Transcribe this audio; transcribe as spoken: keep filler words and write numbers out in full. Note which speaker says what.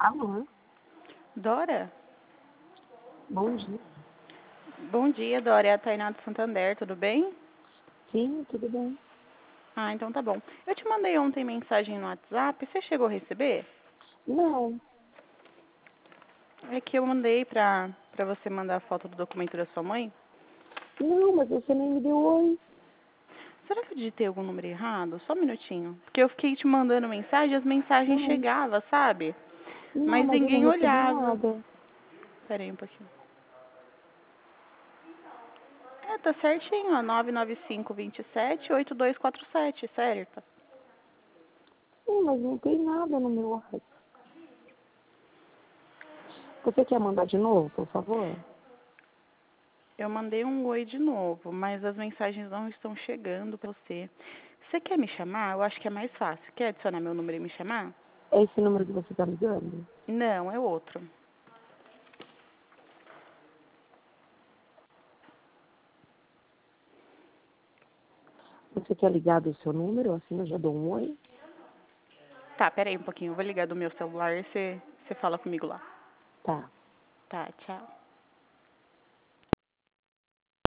Speaker 1: Alô,
Speaker 2: Dora?
Speaker 1: bom dia.
Speaker 2: Bom dia, Dora. É a Tainá do Santander, tudo bem?
Speaker 1: Sim, tudo bem.
Speaker 2: Ah, então tá bom. Eu te mandei ontem mensagem no WhatsApp, você chegou a receber?
Speaker 1: Não,
Speaker 2: É que eu mandei pra, pra você mandar a foto do documento da sua mãe.
Speaker 1: não, mas você nem me deu oi.
Speaker 2: Será que eu digitei algum número errado? Só um minutinho. Porque eu fiquei te mandando mensagem, as mensagens
Speaker 1: Não,
Speaker 2: chegavam, sabe?
Speaker 1: não,
Speaker 2: Mas
Speaker 1: mas eu não
Speaker 2: ninguém
Speaker 1: recebi
Speaker 2: olhava.
Speaker 1: nada.
Speaker 2: Pera aí um pouquinho. É, tá certinho, ó. nove nove cinco, dois sete, oito dois quatro sete, certo?
Speaker 1: Sim, mas não tem nada no meu WhatsApp. Você quer mandar de novo, por favor?
Speaker 2: Eu mandei um oi de novo, mas as mensagens não estão chegando pra você. Você quer me chamar? Eu acho que é mais fácil. Quer adicionar meu número e me chamar?
Speaker 1: É esse número que você tá ligando?
Speaker 2: Não, é outro.
Speaker 1: Você quer ligar do seu número? Assim eu já dou um oi?
Speaker 2: Tá, pera aí um pouquinho. Eu vou ligar do meu celular e você, você fala comigo lá.
Speaker 1: Tá.
Speaker 2: Tá, tchau.